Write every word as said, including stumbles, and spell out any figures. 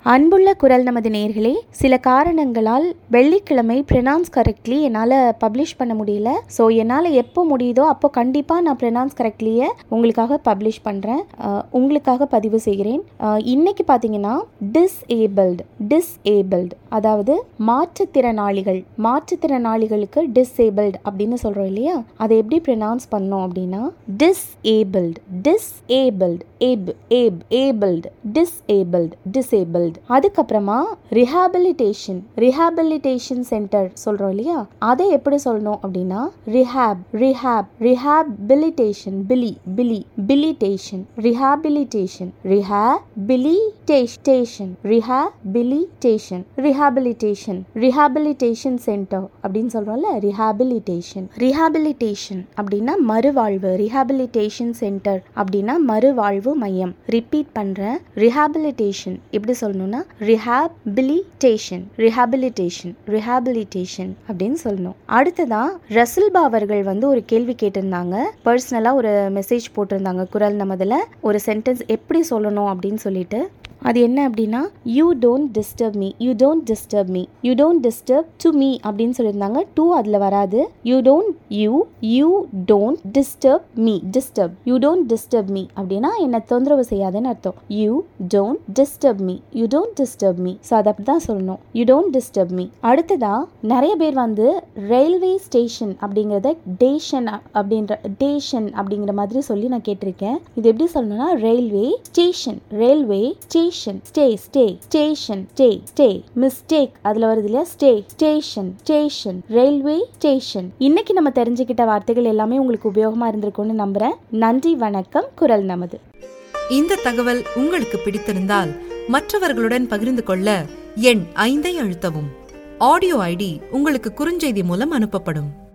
அன்புள்ள குரல் நமது நேயர்களே, சில காரணங்களால் வெள்ளிக்கிழமை ப்ரொனவுன்ஸ் கரெக்ட்லி என்னால் பப்ளிஷ் பண்ண முடியல. ஸோ என்னால் எப்போ முடியுதோ அப்போ கண்டிப்பாக நான் ப்ரொனவுன்ஸ் கரெக்ட்லியை உங்களுக்காக பப்ளிஷ் பண்ணுறேன், உங்களுக்காக பதிவு செய்கிறேன். இன்னைக்கு பார்த்தீங்கன்னா டிஸ்ஏபிள்டு டிஸ்ஏபிள்டு அதாவது மாற்றுத்திறனாளிகள் மாற்றுத்திறனாளிகளுக்கு டிஸ்ஏபிள்டு அப்படின்னு சொல்கிறோம் இல்லையா, அதை எப்படி ப்ரொனவுன்ஸ் பண்ணோம் அப்படின்னா disabled disabled ab ab abled disabled disabled. அதுக்கப்புறமா ரிஹாபிலிட்டேஷன் ரிஹாபிலிட்டேஷன் சென்டர் சொல்றோம் இல்லையா, அதை எப்படி சொல்லணும் அப்படின்னா rehab rehab rehabilitation bili bili bilitation rehabilitation rehabilitation rehabilitation rehabilitation rehabilitation centre அப்படின்னு சொல்றோம்ல, ரிஹாபிலிட்டேஷன் ரிஹாபிலிட்டேஷன் அப்படின்னா மறுவாழ்வு, ரிஹாபிலிட்டேஷன் சென்டர் அப்படின்னா மறுவாழ்வு மையம். ரிப்பீட் பண்றேன், ரிஹாபிலிட்டேஷன் எப்படி சொல்லணும்னா ரிஹாபிலிட்டேஷன் ரிஹாபிலிட்டேஷன் ரிஹாபிலிட்டேஷன் அப்படின்னு சொல்லணும். அடுத்ததா ரசில்பா அவர்கள் வந்து ஒரு கேள்வி கேட்டிருந்தாங்க, பர்சனலா ஒரு மெசேஜ் போட்டிருந்தாங்க குரல் நமதுல, ஒரு சென்டென்ஸ் எப்படி சொல்லணும் அப்படின்னு சொல்லிட்டு. அது என்ன அப்படின்னா you don't disturb me you don't disturb me you don't disturb to me அப்படின்னு சொல்லியிருந்தாங்க. டூ அதில் வராது. You don't you you don't disturb me disturb you don't disturb me அப்படின்னா என்ன தொந்தரவு செய்யாதுன்னு அர்த்தம். You don't disturb me you don't disturb me so அதை அப்படி தான் சொல்லணும், யூ டோன்ட் டிஸ்டர்ப் மீ. அடுத்ததா நிறைய பேர் வந்து ரயில்வே ஸ்டேஷன் அப்படிங்கிறத டேஷன் அப்படின்ற டேஷன் அப்படிங்கிற மாதிரி சொல்லி நான் கேட்டிருக்கேன். இது எப்படி சொல்லணும்னா railway station railway station stay stay station stay stay mistake அதுல வருது இல்லையா, stay station station railway station. இன்னைக்கு நம்ம தெரிஞ்சுக்கிட்ட வார்த்தைகள் எல்லாமே உங்களுக்கு உபயோகமா இருந்திருக்கும்னு நம்புறேன். நன்றி, வணக்கம். குரல் நமது. இந்த தகவல் உங்களுக்கு பிடித்திருந்தால் மற்றவர்களுடன் பகிர்ந்து கொள்ள எண் ஐந்தை அழுத்தவும். ஆடியோ ஐடி உங்களுக்கு குறுஞ்செய்தி மூலம் அனுப்பப்படும்.